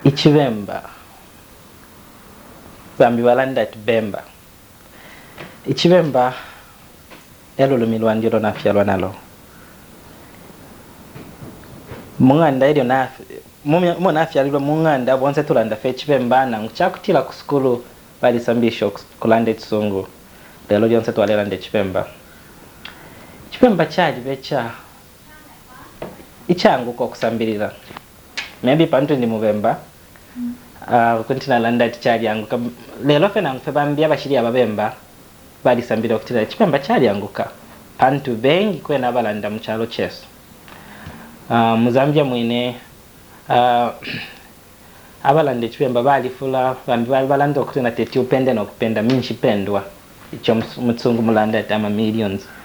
Ichibemba bambi balanda tibemba ichibemba elulumi lwandiro nafyalwa nalo munganda elyo nafyalirwa munganda bonse tulanda fe chibemba na nchakutila ku skulu balisambisha kulanda ekisungu lelo lyonse twalelanda chibemba chaji becha ichanguka okusambirira maybe pantu ndi mubemba kuntina landa tichali yanguka lelo fena mfe bambya bashiri ababemba balisambira okutira chibemba chali yanguka pantu bengi kwena abalanda muchalo cheso muzambia mwine abalanda chibemba balifula bambi balanda okutina teti upende nokupenda minchi pendwa icho mutsungu mulanda tama millions